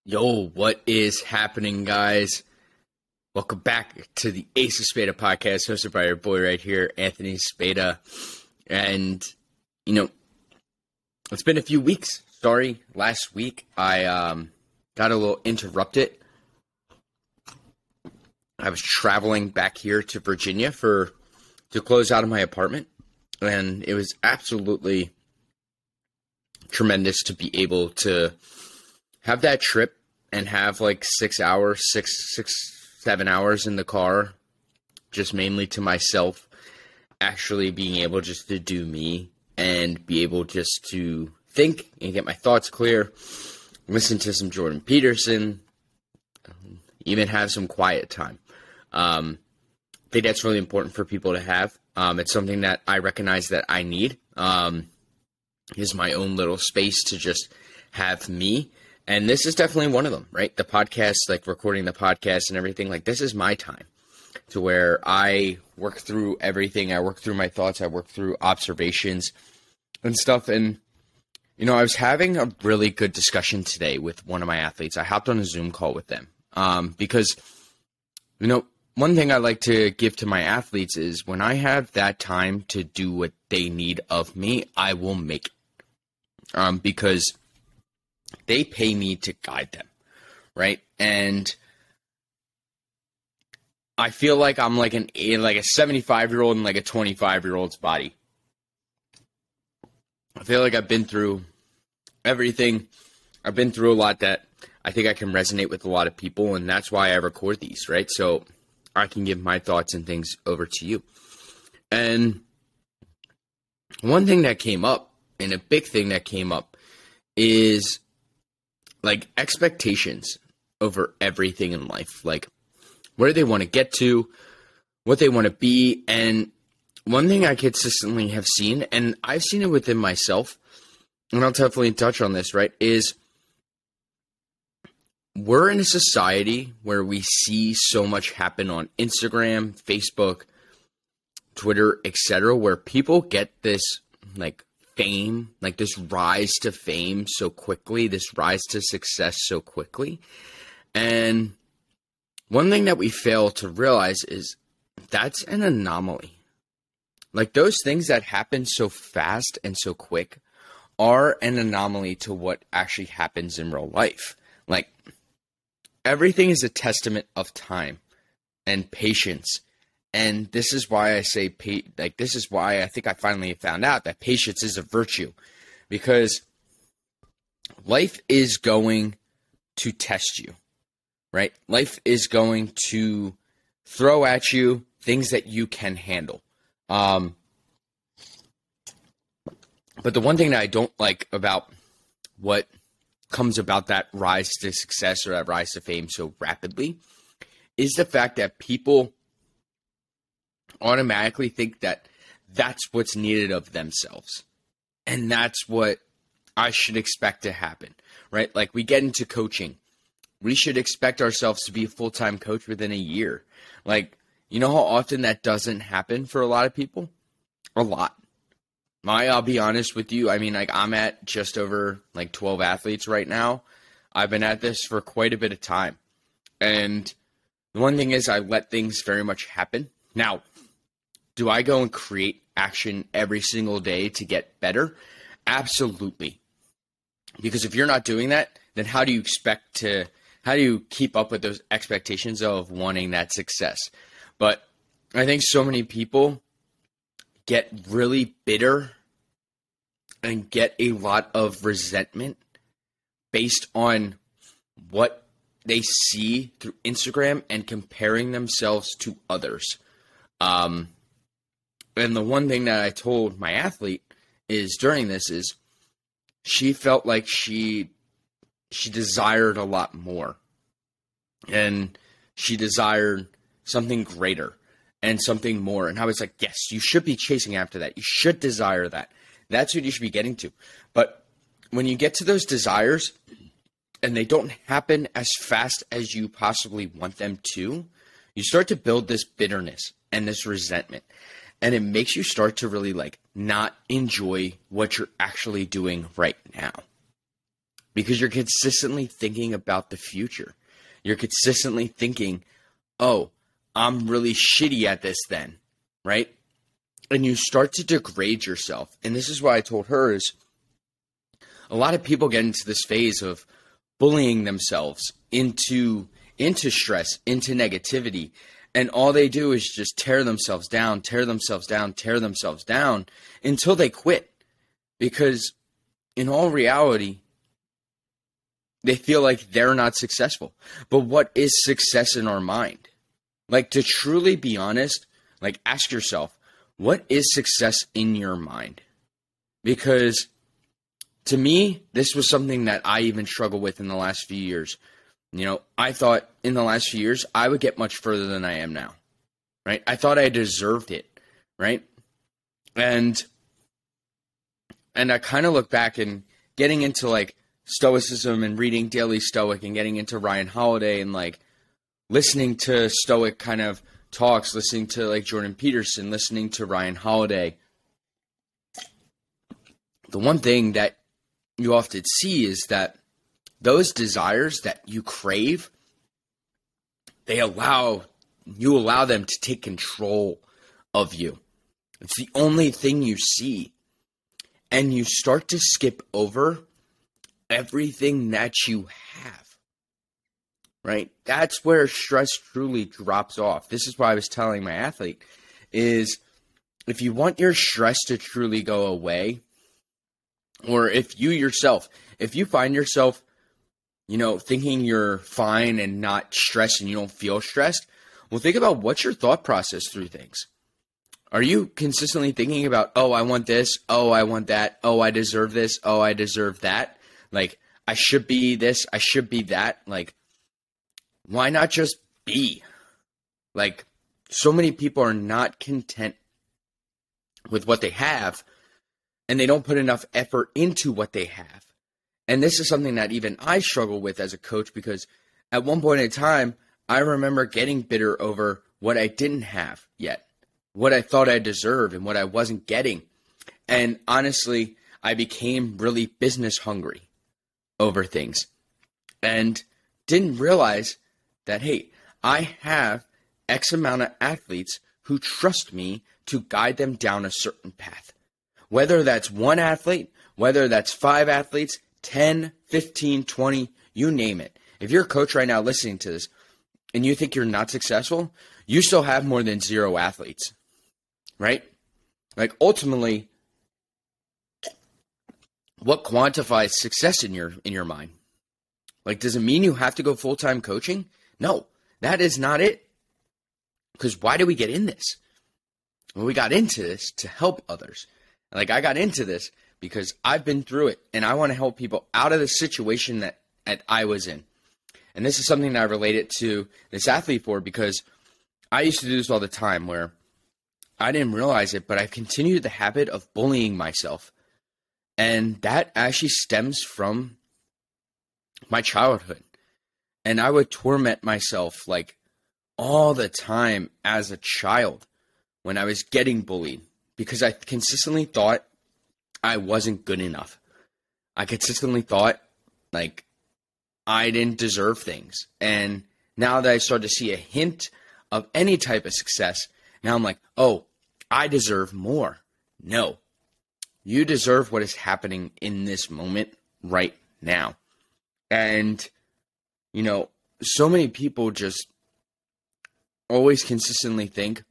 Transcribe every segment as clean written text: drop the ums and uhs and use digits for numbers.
Yo, what is happening, guys? Welcome back to the Ace of Spada podcast, hosted by your boy right here, Anthony Spada. And, it's been a few weeks. Sorry, last week I got a little interrupted. I was traveling back here to Virginia to close out of my apartment, and it was absolutely tremendous to be able to have that trip and have like 7 hours in the car, just mainly to myself, actually being able just to do me and be able just to think and get my thoughts clear, listen to some Jordan Peterson, even have some quiet time. I think that's really important for people to have. It's something that I recognize that I need, is my own little space to just have me. And this is definitely one of them, right? The podcast, like recording the podcast and everything, like this is my time to where I work through everything. I work through my thoughts. I work through observations and stuff. And, I was having a really good discussion today with one of my athletes. I hopped on a Zoom call with them because, one thing I like to give to my athletes is when I have that time to do what they need of me, I will make it. Because they pay me to guide them, right? And I feel like I'm like a 75-year-old in like a 25-year-old's body. I feel like I've been through everything. I've been through a lot that I think I can resonate with a lot of people, and that's why I record these, right? So I can give my thoughts and things over to you. And one thing that came up, and a big thing that came up, is like expectations over everything in life, like where they want to get to, what they want to be. And one thing I consistently have seen, and I've seen it within myself, and I'll definitely touch on this, right, is we're in a society where we see so much happen on Instagram, Facebook, Twitter, etc., where people get this like fame, like this rise to fame so quickly, this rise to success so quickly. And one thing that we fail to realize is that's an anomaly. Like those things that happen so fast and so quick are an anomaly to what actually happens in real life. Like everything is a testament of time and patience. And this is why I say, this is why I think I finally found out that patience is a virtue, because life is going to test you, right? Life is going to throw at you things that you can handle. But the one thing that I don't like about what comes about that rise to success or that rise to fame so rapidly is the fact that people automatically think that that's what's needed of themselves. And that's what I should expect to happen, right? Like we get into coaching. We should expect ourselves to be a full-time coach within a year. Like, you know how often that doesn't happen for a lot of people? A lot. I'll be honest with you. I mean, like I'm at just over like 12 athletes right now. I've been at this for quite a bit of time. And the one thing is I let things very much happen. Now, do I go and create action every single day to get better? Absolutely. Because if you're not doing that, then how do you keep up with those expectations of wanting that success? But I think so many people get really bitter and get a lot of resentment based on what they see through Instagram and comparing themselves to others. And the one thing that I told my athlete is during this is she felt like she desired a lot more, and she desired something greater and something more. And I was like, yes, you should be chasing after that. You should desire that. That's what you should be getting to. But when you get to those desires and they don't happen as fast as you possibly want them to, you start to build this bitterness and this resentment. And it makes you start to really like not enjoy what you're actually doing right now. because you're consistently thinking about the future. You're consistently thinking, oh, I'm really shitty at this then, right? And you start to degrade yourself. And this is what I told her is a lot of people get into this phase of bullying themselves into stress, into negativity. And all they do is just tear themselves down until they quit. Because in all reality, they feel like they're not successful. But what is success in our mind? Like, to truly be honest, like, ask yourself, what is success in your mind? Because to me, this was something that I even struggled with in the last few years. You know, I thought in the last few years I would get much further than I am now, right? I thought I deserved it, right? And I kind of look back and getting into like Stoicism and reading Daily Stoic and getting into Ryan Holiday and like listening to Stoic kind of talks, listening to like Jordan Peterson, listening to Ryan Holiday. The one thing that you often see is that those desires that you crave, you allow them to take control of you. It's the only thing you see. And you start to skip over everything that you have. Right? That's where stress truly drops off. This is why I was telling my athlete is if you want your stress to truly go away, or if you find yourself, you know, thinking you're fine and not stressed and you don't feel stressed, well, think about what's your thought process through things. Are you consistently thinking about, oh, I want this, oh, I want that, oh, I deserve this, oh, I deserve that? Like, I should be this, I should be that. Like, why not just be? Like, so many people are not content with what they have, and they don't put enough effort into what they have. And this is something that even I struggle with as a coach, because at one point in time, I remember getting bitter over what I didn't have yet, what I thought I deserved and what I wasn't getting. And honestly, I became really business hungry over things and didn't realize that, hey, I have X amount of athletes who trust me to guide them down a certain path. Whether that's one athlete, whether that's 5 athletes, 10, 15, 20, you name it. If you're a coach right now listening to this and you think you're not successful, you still have more than 0 athletes, right? Like, ultimately, what quantifies success in your mind? Like, does it mean you have to go full-time coaching? No, that is not it. Because why do we get in this? Well, we got into this to help others. Like, I got into this because I've been through it, and I want to help people out of the situation that I was in. And this is something that I related to this athlete for, because I used to do this all the time where I didn't realize it, but I continued the habit of bullying myself. And that actually stems from my childhood. And I would torment myself like all the time as a child when I was getting bullied, because I consistently thought I wasn't good enough. I consistently thought like I didn't deserve things. And now that I start to see a hint of any type of success, now I'm like, oh, I deserve more. No, you deserve what is happening in this moment right now. And, you know, so many people just always consistently think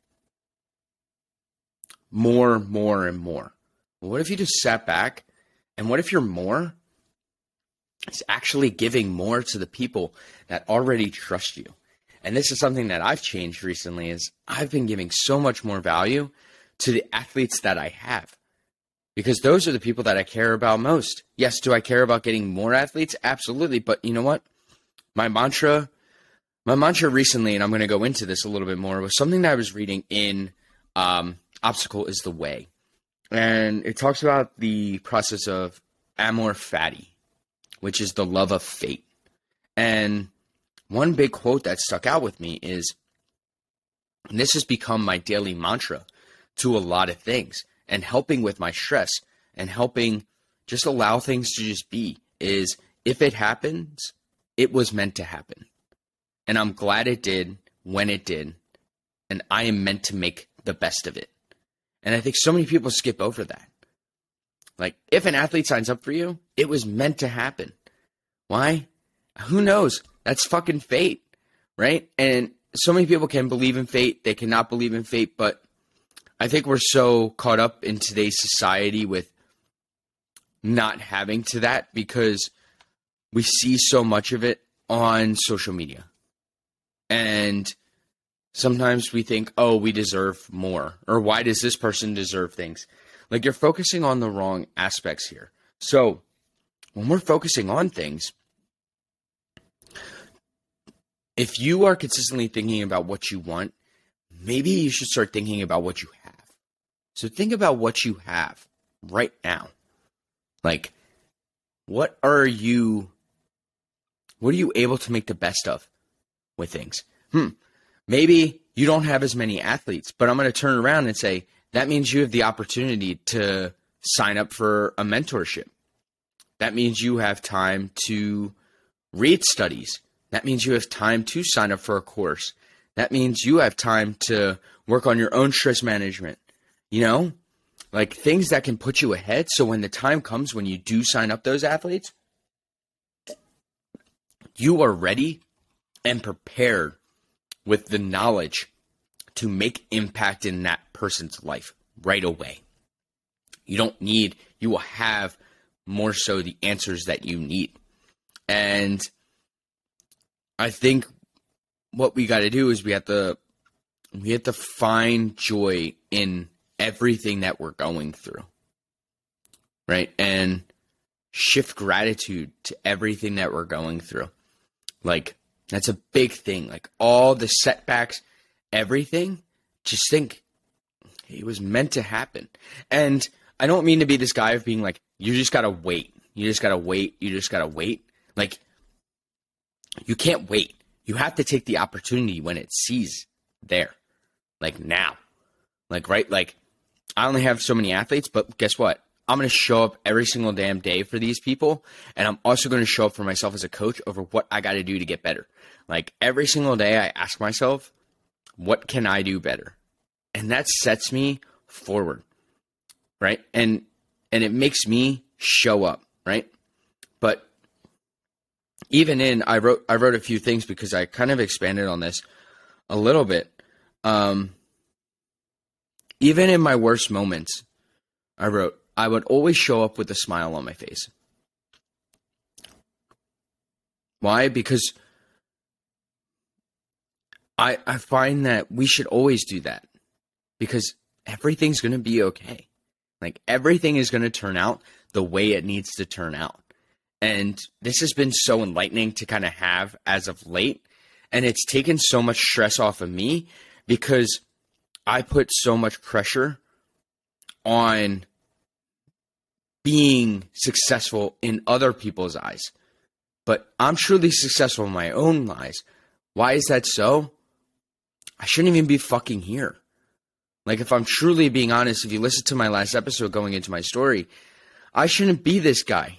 more, more, and more. Well, what if you just sat back, and what if your more is actually giving more to the people that already trust you? And this is something that I've changed recently, is I've been giving so much more value to the athletes that I have, because those are the people that I care about most. Yes, do I care about getting more athletes? Absolutely. But you know what? My mantra recently, and I'm going to go into this a little bit more, was something that I was reading in Obstacle is the Way. And it talks about the process of amor fati, which is the love of fate. And one big quote that stuck out with me is, and this has become my daily mantra to a lot of things, and helping with my stress and helping just allow things to just be, is if it happens, it was meant to happen. And I'm glad it did when it did. And I am meant to make the best of it. And I think so many people skip over that. Like, if an athlete signs up for you, it was meant to happen. Why? Who knows? That's fucking fate, right? And so many people can believe in fate. They cannot believe in fate. But I think we're so caught up in today's society with not having to that because we see so much of it on social media. And sometimes we think, oh, we deserve more. Or why does this person deserve things? Like, you're focusing on the wrong aspects here. So when we're focusing on things, if you are consistently thinking about what you want, maybe you should start thinking about what you have. So think about what you have right now. Like, what are you able to make the best of with things? Maybe you don't have as many athletes, but I'm going to turn around and say, that means you have the opportunity to sign up for a mentorship. That means you have time to read studies. That means you have time to sign up for a course. That means you have time to work on your own stress management. You know, like things that can put you ahead. So when the time comes when you do sign up those athletes, you are ready and prepared with the knowledge to make impact in that person's life right away. You will have more so the answers that you need. And I think what we got to do is we have to find joy in everything that we're going through, right? And shift gratitude to everything that we're going through. Like, that's a big thing. Like, all the setbacks, everything, just think it was meant to happen. And I don't mean to be this guy of being like, you just got to wait. You just got to wait. You just got to wait. Like, you can't wait. You have to take the opportunity when it sees there. Like, now. Like, right? Like, I only have so many athletes, but guess what? I'm going to show up every single damn day for these people. And I'm also going to show up for myself as a coach over what I got to do to get better. Like, every single day I ask myself, what can I do better? And that sets me forward, right? And it makes me show up, right? But even I wrote a few things because I kind of expanded on this a little bit. Even in my worst moments, I wrote, I would always show up with a smile on my face. Why? Because I find that we should always do that because everything's going to be okay. Like, everything is going to turn out the way it needs to turn out. And this has been so enlightening to kind of have as of late. And it's taken so much stress off of me because I put so much pressure on being successful in other people's eyes. But I'm truly successful in my own eyes. Why is that so? I shouldn't even be fucking here. Like, if I'm truly being honest, if you listen to my last episode going into my story, I shouldn't be this guy.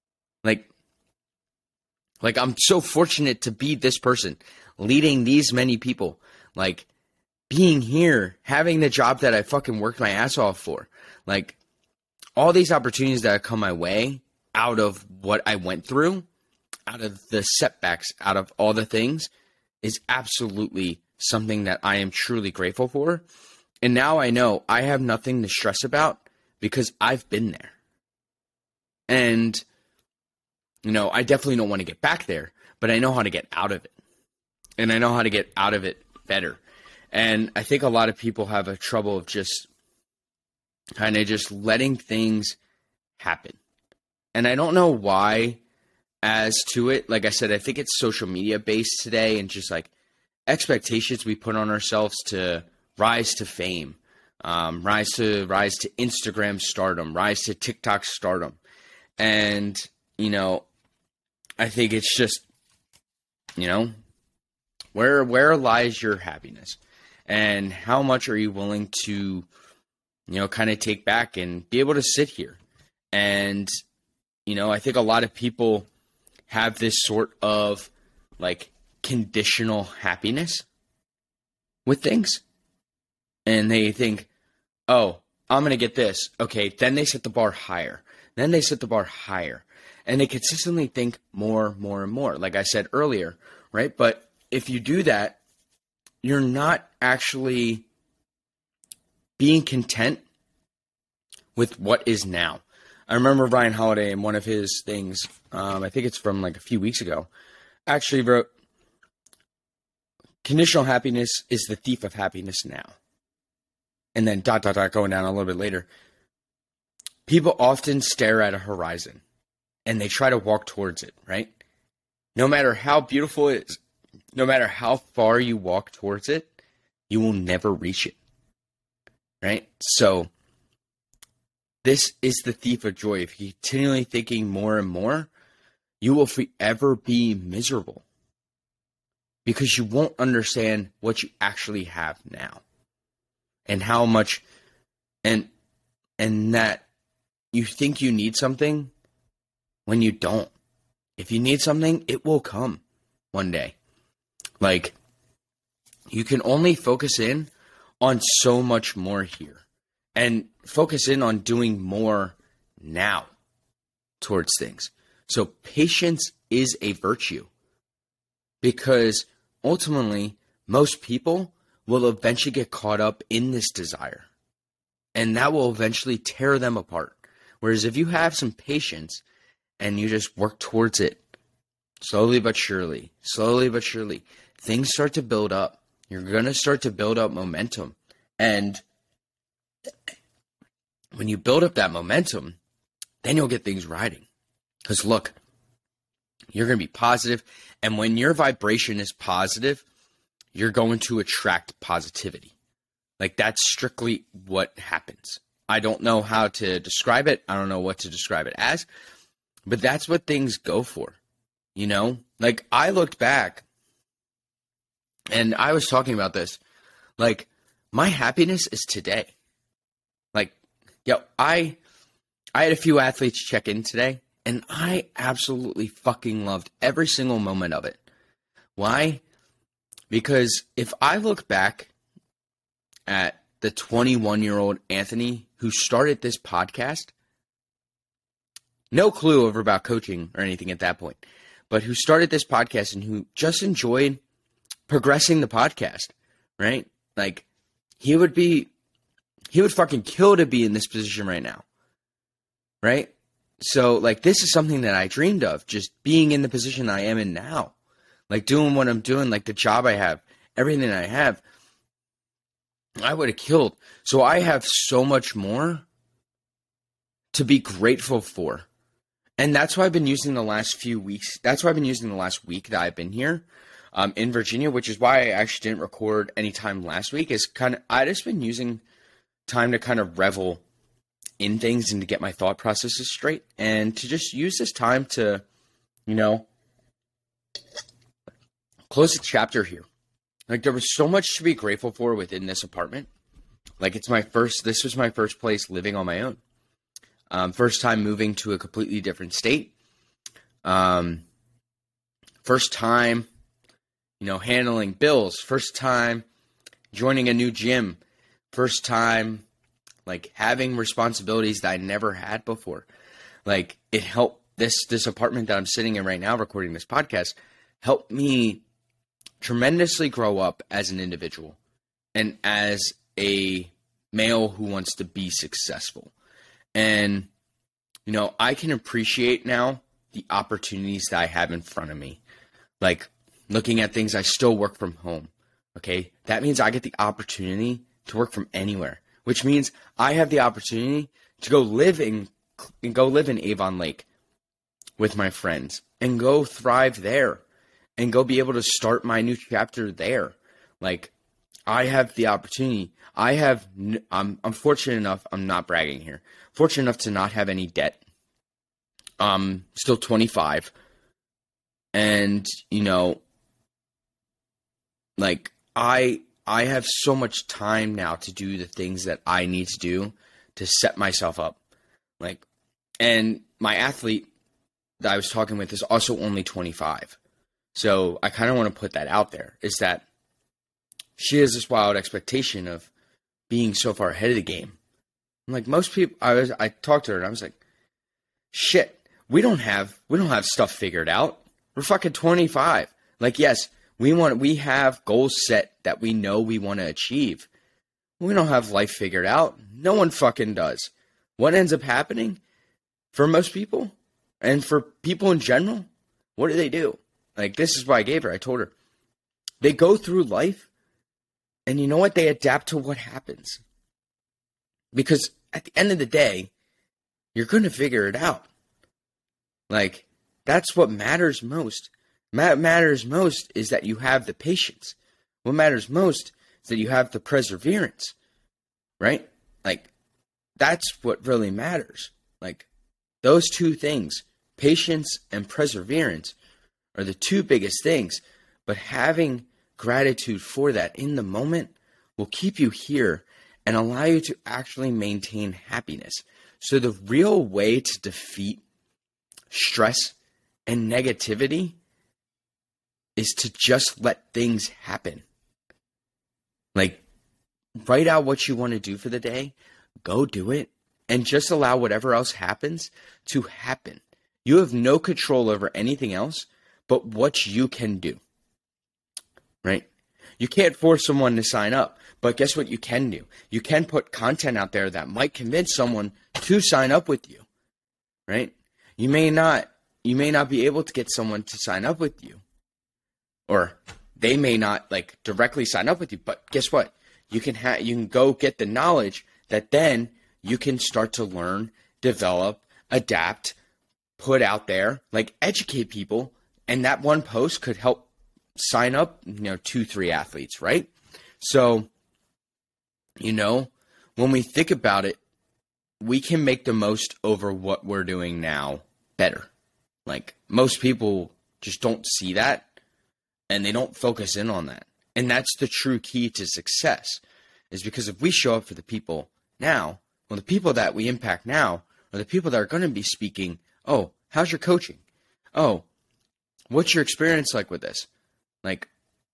Like I'm so fortunate to be this person, leading these many people, like being here, having the job that I fucking worked my ass off for. Like, all these opportunities that have come my way out of what I went through, out of the setbacks, out of all the things, is absolutely something that I am truly grateful for. And now I know I have nothing to stress about because I've been there. And, you know, I definitely don't want to get back there, but I know how to get out of it. And I know how to get out of it better. And I think a lot of people have a trouble of just kind of just letting things happen. And I don't know why as to it. Like I said, I think it's social media based today and just like expectations we put on ourselves to rise to fame, rise to Instagram stardom, rise to TikTok stardom. And, you know, I think it's just, you know, where lies your happiness and how much are you willing to, you know, kind of take back and be able to sit here. And, you know, I think a lot of people have this sort of like conditional happiness with things. And they think, oh, I'm going to get this. Okay, then they set the bar higher. Then they set the bar higher. And they consistently think more, more, and more, like I said earlier, right? But if you do that, you're not actually being content with what is now. I remember Ryan Holiday in one of his things, I think it's from like a few weeks ago, actually wrote, conditional happiness is the thief of happiness now. And then ... going down a little bit later. People often stare at a horizon and they try to walk towards it, right? No matter how beautiful it is, no matter how far you walk towards it, you will never reach it, right? So this is the thief of joy. If you're continually thinking more and more, you will forever be miserable because you won't understand what you actually have now and how much, and that you think you need something when you don't. If you need something, it will come one day. Like, you can only focus in on so much more here and focus in on doing more now towards things. So patience is a virtue because ultimately most people will eventually get caught up in this desire and that will eventually tear them apart. Whereas if you have some patience and you just work towards it slowly but surely, things start to build up. You're going to start to build up momentum. And when you build up that momentum, then you'll get things riding. Because look, you're going to be positive. And when your vibration is positive, you're going to attract positivity. Like, that's strictly what happens. I don't know how to describe it. I don't know what to describe it as. But that's what things go for. You know? Like, I looked back and I was talking about this. Like, my happiness is today. Like, I had a few athletes check in today, and I absolutely fucking loved every single moment of it. Why? Because if I look back at the 21-year-old Anthony who started this podcast, no clue over about coaching or anything at that point, but who started this podcast and who just enjoyed progressing the podcast, right? Like, he would fucking kill to be in this position right now, right? So, like, this is something that I dreamed of, just being in the position I am in now, like, doing what I'm doing, like, the job I have, everything I have, I would have killed. So I have so much more to be grateful for. And that's why I've been using the last few weeks. That's why I've been using the last week that I've been here in Virginia, which is why I actually didn't record any time last week. Is kind of, I just been using time to kind of revel in things and to get my thought processes straight and to just use this time to, you know, close the chapter here. Like, there was so much to be grateful for within this apartment. Like, this was my first place living on my own. First time moving to a completely different state. First time, you know, handling bills. First time joining a new gym. First time, like, having responsibilities that I never had before. Like, it helped this apartment that I'm sitting in right now recording this podcast helped me tremendously grow up as an individual and as a male who wants to be successful. And, you know, I can appreciate now the opportunities that I have in front of me. Like, looking at things, I still work from home. Okay. That means I get the opportunity to work from anywhere, which means I have the opportunity to go live in Avon Lake with my friends and go thrive there and go be able to start my new chapter there. Like, I have the opportunity. I'm fortunate enough, I'm not bragging here, fortunate enough to not have any debt. Still 25. And, you know, like, I have so much time now to do the things that I need to do to set myself up. Like, and my athlete that I was talking with is also only 25. So I kind of want to put that out there, is that she has this wild expectation of being so far ahead of the game. I'm like, most people, I talked to her and I was like, shit, we don't have stuff figured out. We're fucking 25. Like, yes, we have goals set that we know we want to achieve. We don't have life figured out. No one fucking does. What ends up happening for most people and for people in general, what do? Like, this is why I gave her. I told her, they go through life and you know what? They adapt to what happens. Because at the end of the day, you're going to figure it out. Like, that's what matters most. What matters most is that you have the patience. What matters most is that you have the perseverance, right? Like, that's what really matters. Like, those two things, patience and perseverance, are the two biggest things. But having gratitude for that in the moment will keep you here and allow you to actually maintain happiness. So the real way to defeat stress and negativity is to just let things happen. Like, write out what you want to do for the day, go do it, and just allow whatever else happens to happen. You have no control over anything else but what you can do, right? You can't force someone to sign up, but guess what you can do? You can put content out there that might convince someone to sign up with you, right? You may not be able to get someone to sign up with you, or they may not like directly sign up with you, but guess what? You can go get the knowledge that then you can start to learn, develop, adapt, put out there, like educate people, and that one post could help sign up, 2-3 athletes, right? So, when we think about it, we can make the most over what we're doing now better. Like, most people just don't see that, and they don't focus in on that. And that's the true key to success, is because if we show up for the people now, well, the people that we impact now are the people that are going to be speaking, oh, how's your coaching? Oh, what's your experience like with this? Like,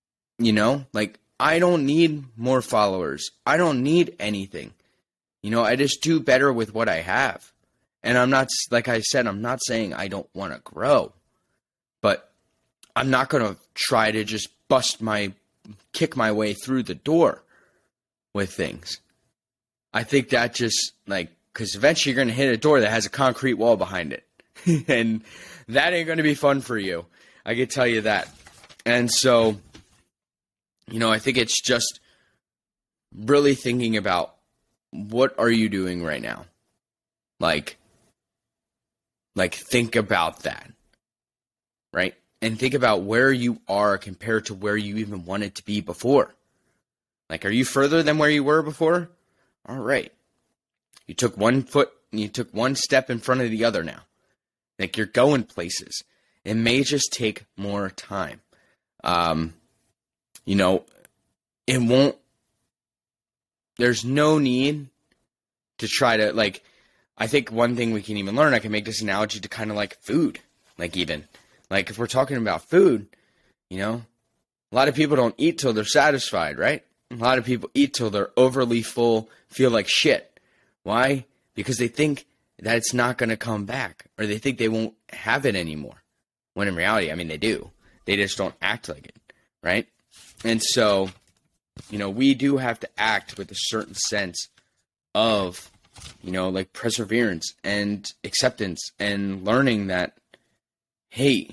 I don't need more followers. I don't need anything. I just do better with what I have. And I'm not, like I said, I'm not saying I don't want to grow, but I'm not going to try to just kick my way through the door with things. I think that just because eventually you're going to hit a door that has a concrete wall behind it. And that ain't going to be fun for you. I can tell you that. And so, I think it's just really thinking about, what are you doing right now? Like think about that, right? And think about where you are compared to where you even wanted to be before. Like, are you further than where you were before? All right. You took one step in front of the other now. Like, you're going places. It may just take more time. It won't, there's no need to try to, I think one thing we can even learn, I can make this analogy to kind of like food, if we're talking about food, a lot of people don't eat till they're satisfied, right? A lot of people eat till they're overly full, feel like shit. Why? Because they think that it's not going to come back, or they think they won't have it anymore. When in reality, they do. They just don't act like it, right? And so, we do have to act with a certain sense of, perseverance and acceptance and learning that, hey,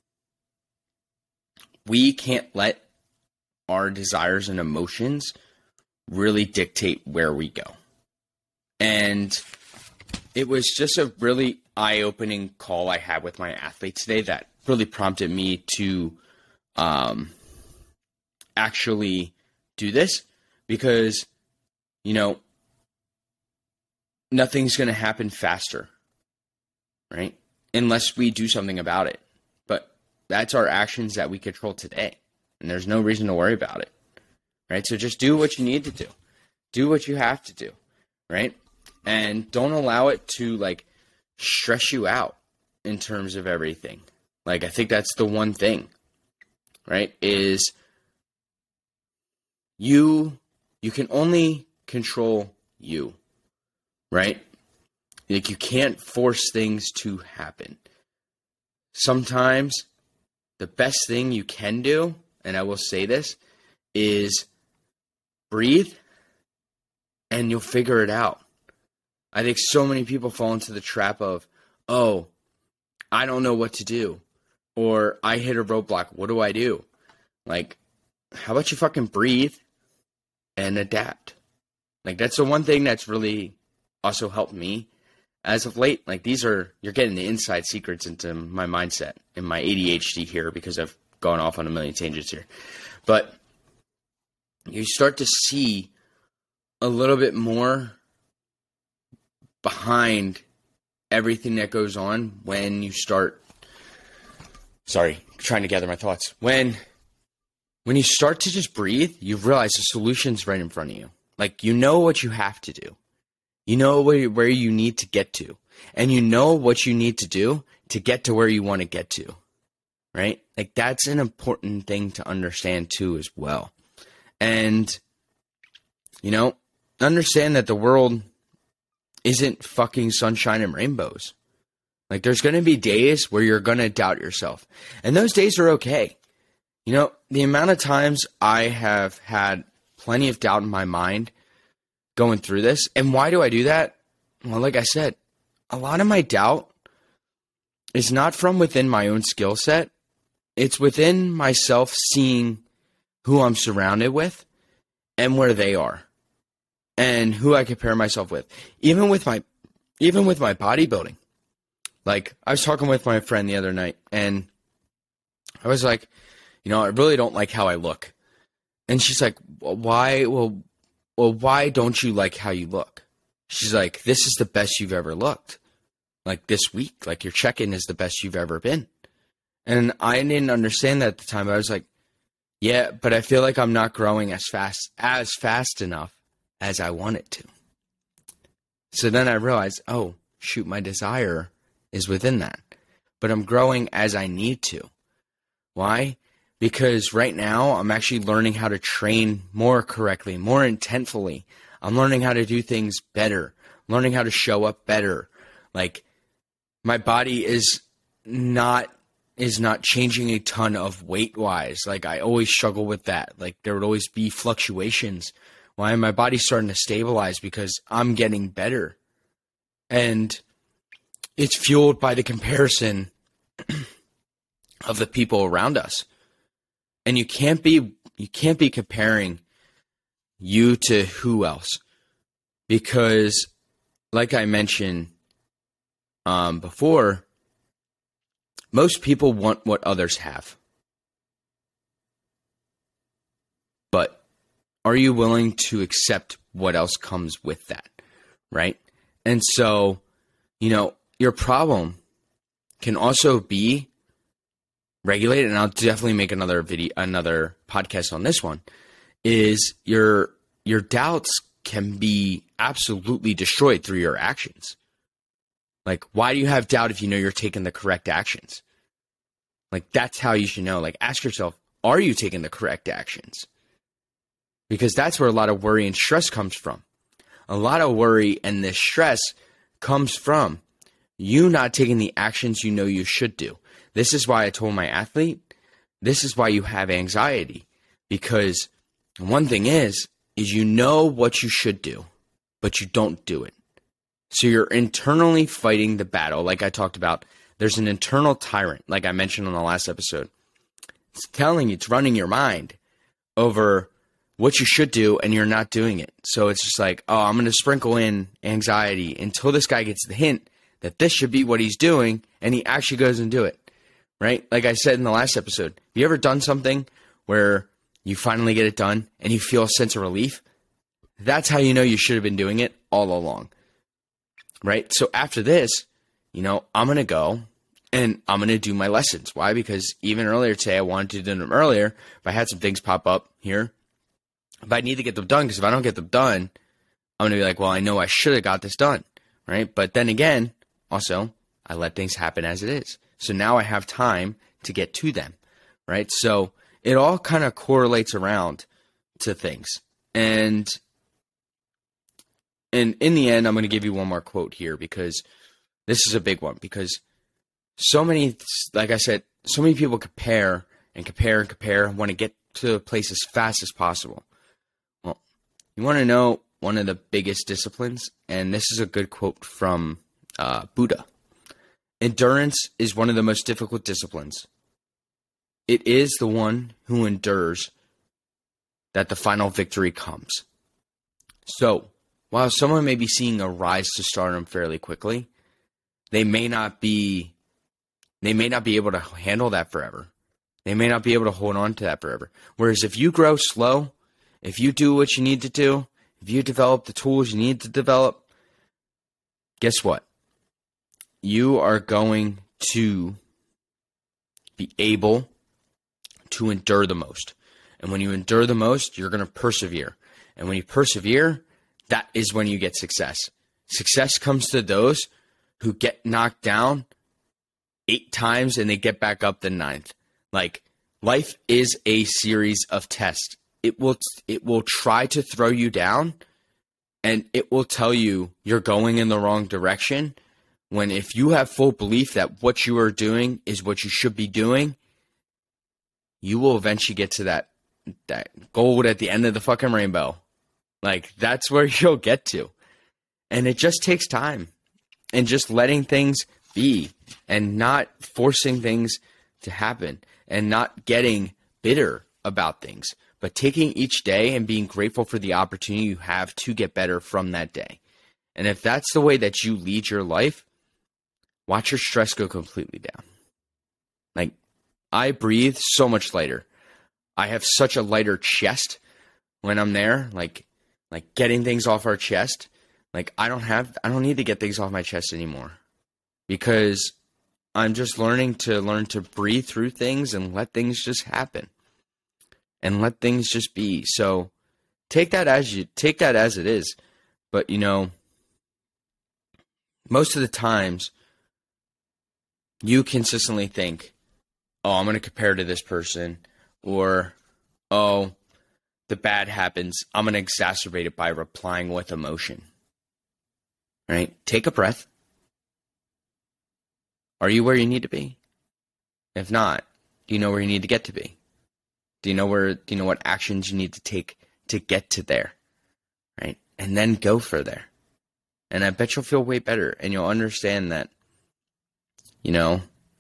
we can't let our desires and emotions really dictate where we go. And it was just a really eye-opening call I had with my athlete today that really prompted me to actually do this, because, nothing's going to happen faster, right? Unless we do something about it. But that's our actions that we control today. And there's no reason to worry about it, right? So just do what you need to do. Do what you have to do, right? And don't allow it to stress you out. in terms of everything. Like, I think that's the one thing, right? Is you can only control you, right? Like, you can't force things to happen. Sometimes the best thing you can do, and I will say this, is breathe and you'll figure it out. I think so many people fall into the trap of, oh, I don't know what to do. Or I hit a roadblock. What do I do? Like, how about you fucking breathe and adapt? Like, that's the one thing that's really also helped me as of late. Like, you're getting the inside secrets into my mindset and my ADHD here, because I've gone off on a million tangents here. But you start to see a little bit more behind everything that goes on when you start, trying to gather my thoughts. When you start to just breathe, you realize the solution's right in front of you. Like, you know what you have to do. You know where you need to get to. And you know what you need to do to get to where you want to get to. Right? Like, that's an important thing to understand too as well. And, understand that the world isn't fucking sunshine and rainbows. Like, there's going to be days where you're going to doubt yourself. And those days are okay. The amount of times I have had plenty of doubt in my mind going through this. And why do I do that? Well, like I said, a lot of my doubt is not from within my own skill set. It's within myself seeing who I'm surrounded with and where they are and who I compare myself with. Even with my bodybuilding. Like, I was talking with my friend the other night, and I was like, I really don't like how I look. And she's like, why? Well, why don't you like how you look? She's like, this is the best you've ever looked. Like, this week, like, your check-in is the best you've ever been. And I didn't understand that at the time. I was like, yeah, but I feel like I'm not growing as fast enough as I want it to. So then I realized, oh, shoot, my desire is within that. But I'm growing as I need to. Why? Because right now I'm actually learning how to train more correctly, more intentfully. I'm learning how to do things better, learning how to show up better. Like, my body is not changing a ton of weight-wise. Like, I always struggle with that. Like, there would always be fluctuations. Why? My body's starting to stabilize because I'm getting better. And it's fueled by the comparison of the people around us. And you can't be comparing you to who else. Because, like I mentioned before, most people want what others have. But are you willing to accept what else comes with that? Right? And so, your problem can also be regulated, and I'll definitely make another podcast on this one, is your doubts can be absolutely destroyed through your actions. Like, why do you have doubt if you know you're taking the correct actions? Like, that's how you should know. Like, ask yourself, are you taking the correct actions? Because that's where a lot of worry and stress comes from. A lot of worry and this stress comes from you not taking the actions you know you should do. This is why I told my athlete, this is why you have anxiety. Because one thing is you know what you should do, but you don't do it. So you're internally fighting the battle. Like I talked about, there's an internal tyrant, like I mentioned on the last episode. It's running your mind over what you should do, and you're not doing it. So it's just like, oh, I'm going to sprinkle in anxiety until this guy gets the hint that this should be what he's doing, and he actually goes and do it, right? Like I said in the last episode, have you ever done something where you finally get it done and you feel a sense of relief? That's how you know you should have been doing it all along, right? So after this, I'm going to go and I'm going to do my lessons. Why? Because even earlier today, I wanted to do them earlier, but I had some things pop up here. But I need to get them done, because if I don't get them done, I'm going to be like, well, I know I should have got this done, right? But then again, also, I let things happen as it is. So now I have time to get to them, right? So it all kind of correlates around to things. And in the end, I'm going to give you one more quote here because this is a big one. Because like I said, so many people compare and want to get to a place as fast as possible. Well, you want to know one of the biggest disciplines? And this is a good quote from Buddha. Endurance is one of the most difficult disciplines. It is the one who endures that the final victory comes. So, while someone may be seeing a rise to stardom fairly quickly, they may not be able to handle that forever. They may not be able to hold on to that forever. Whereas if you grow slow, if you do what you need to do, if you develop the tools you need to develop, guess what? You are going to be able to endure the most. And when you endure the most, you're going to persevere. And when you persevere, that is when you get success. Success comes to those who get knocked down 8 times and they get back up the 9th. Like, life is a series of tests. It will try to throw you down, and it will tell you you're going in the wrong direction. When if you have full belief that what you are doing is what you should be doing, you will eventually get to that gold at the end of the fucking rainbow. Like, that's where you'll get to. And it just takes time. And just letting things be and not forcing things to happen and not getting bitter about things, but taking each day and being grateful for the opportunity you have to get better from that day. And if that's the way that you lead your life, watch your stress go completely down. Like, I breathe so much lighter. I have such a lighter chest when I'm there, like getting things off our chest. Like, I don't need to get things off my chest anymore because I'm just learn to breathe through things and let things just happen and let things just be. So take that as it is. But, most of the times you consistently think, oh, I'm going to compare to this person, or, oh, the bad happens, I'm going to exacerbate it by replying with emotion. Right? Take a breath. Are you where you need to be? If not, do you know where you need to get to be? Do you know what actions you need to take to get to there? Right? And then go for there. And I bet you'll feel way better, and you'll understand that, you'll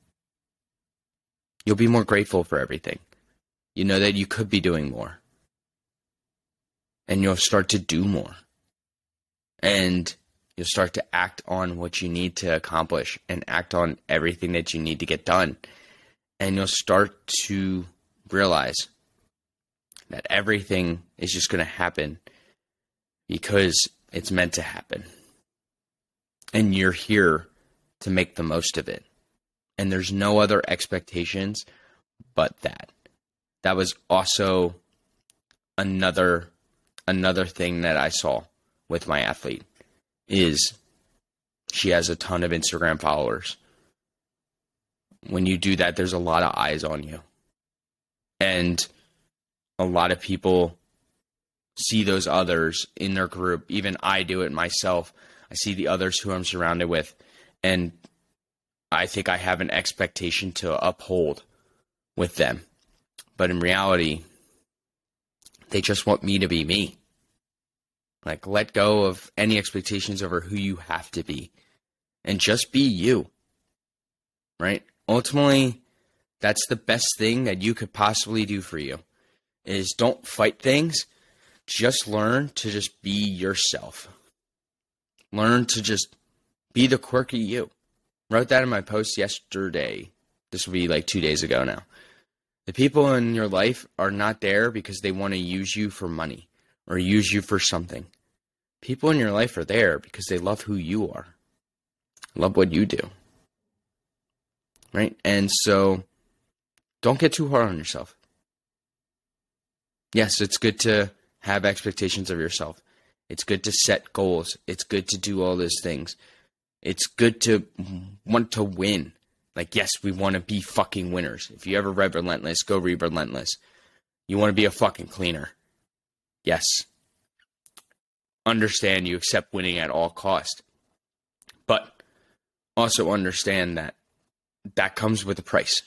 be more grateful for everything. You know that you could be doing more. And you'll start to do more. And you'll start to act on what you need to accomplish and act on everything that you need to get done. And you'll start to realize that everything is just going to happen because it's meant to happen. And you're here to make the most of it. And there's no other expectations but that. That was also another thing that I saw with my athlete is she has a ton of Instagram followers. When you do that, there's a lot of eyes on you. And a lot of people see those others in their group. Even I do it myself. I see the others who I'm surrounded with, and I think I have an expectation to uphold with them. But in reality, they just want me to be me. Like, let go of any expectations over who you have to be and just be you, right? Ultimately, that's the best thing that you could possibly do for you is don't fight things. Just learn to just be yourself. Learn to just be the quirky you. Wrote that in my post yesterday. This will be like 2 days ago now. The people in your life are not there because they want to use you for money or use you for something. People in your life are there because they love who you are, love what you do, right? And so don't get too hard on yourself. Yes, it's good to have expectations of yourself. It's good to set goals. It's good to do all those things. It's good to want to win. Like, yes, we want to be fucking winners. If you ever read Relentless, go read Relentless. You want to be a fucking cleaner. Yes. Understand you accept winning at all cost. But also understand that that comes with a price,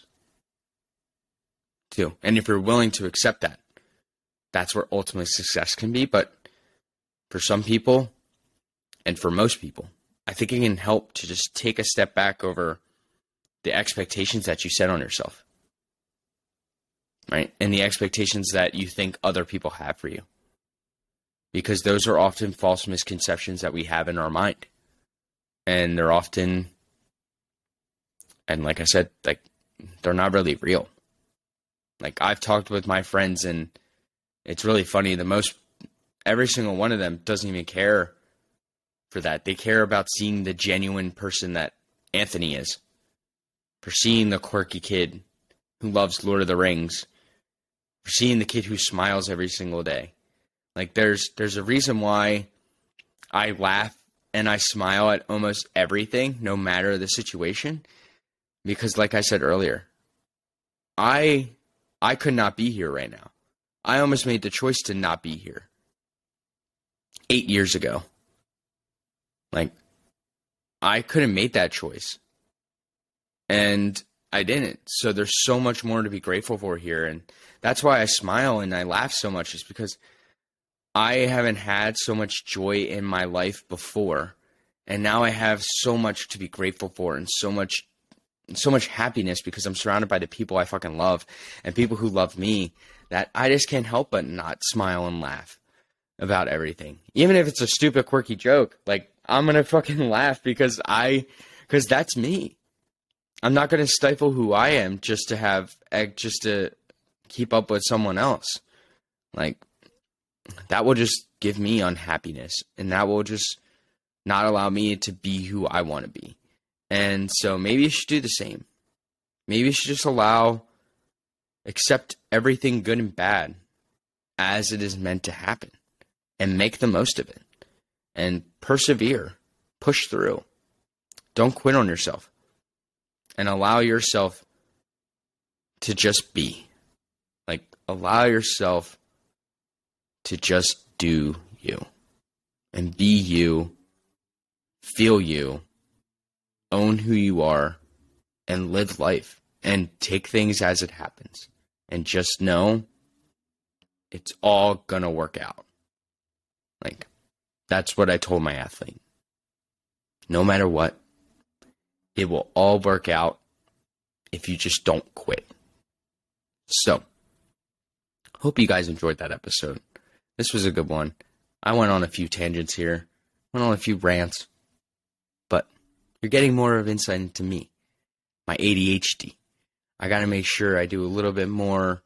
too. And if you're willing to accept that, that's where ultimate success can be. But for some people, and for most people, I think it can help to just take a step back over the expectations that you set on yourself, right? And the expectations that you think other people have for you. Because those are often false misconceptions that we have in our mind. And they're often, and like I said, like, they're not really real. Like, I've talked with my friends, and it's really funny. Every single one of them doesn't even care for that. They care about seeing the genuine person that Anthony is. For seeing the quirky kid who loves Lord of the Rings. For seeing the kid who smiles every single day. Like, there's a reason why I laugh and I smile at almost everything, no matter the situation. Because like I said earlier, I could not be here right now. I almost made the choice to not be here 8 years ago. Like, I could have made that choice. And I didn't. So there's so much more to be grateful for here. And that's why I smile and I laugh so much, is because I haven't had so much joy in my life before. And now I have so much to be grateful for, and so much happiness, because I'm surrounded by the people I fucking love and people who love me, that I just can't help but not smile and laugh about everything. Even if it's a stupid, quirky joke, like, I'm going to fucking laugh because that's me. I'm not going to stifle who I am just to keep up with someone else. Like, that will just give me unhappiness, and that will just not allow me to be who I want to be. And so maybe you should do the same. Maybe you should just accept everything good and bad as it is meant to happen, and make the most of it, and persevere, push through. Don't quit on yourself, and allow yourself to just be. Like, allow yourself to just do you, and be you, feel you, own who you are, and live life, and take things as it happens, and just know it's all gonna work out. Like, that's what I told my athlete. No matter what, it will all work out if you just don't quit. So, hope you guys enjoyed that episode. This was a good one. I went on a few tangents here, went on a few rants, but you're getting more of insight into me, my ADHD. I got to make sure I do a little bit more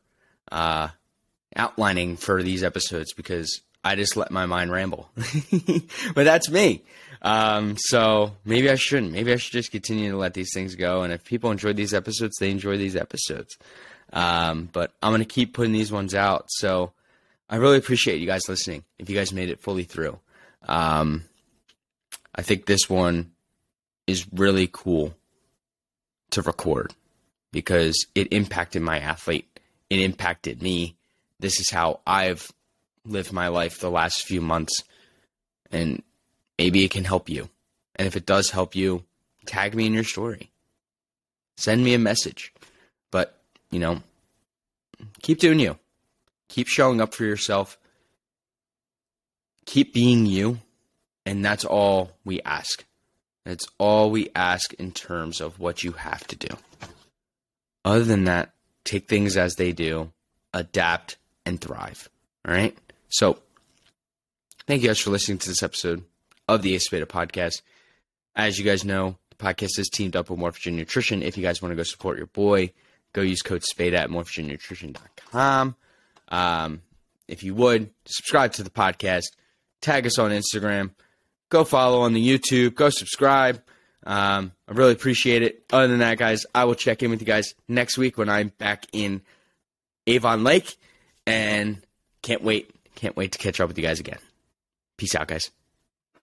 outlining for these episodes, because I just let my mind ramble. But that's me. So maybe I shouldn't. Maybe I should just continue to let these things go. And if people enjoy these episodes, they enjoy these episodes. But I'm going to keep putting these ones out. So I really appreciate you guys listening, if you guys made it fully through. I think this one is really cool to record, because it impacted my athlete. It impacted me. This is how I've lived my life the last few months, and maybe it can help you. And if it does help you, tag me in your story. Send me a message. But, keep doing you. Keep showing up for yourself. Keep being you. And that's all we ask. That's all we ask in terms of what you have to do. Other than that, take things as they do, adapt, and thrive. All right? So, thank you guys for listening to this episode of the Ace Beta Podcast. As you guys know, the podcast is teamed up with Morphogen Nutrition. If you guys want to go support your boy, go use code SPADA at morphogennutrition.com. If you would, subscribe to the podcast, tag us on Instagram, go follow on the YouTube, go subscribe. I really appreciate it. Other than that, guys, I will check in with you guys next week when I'm back in Avon Lake, and can't wait to catch up with you guys again. Peace out, guys.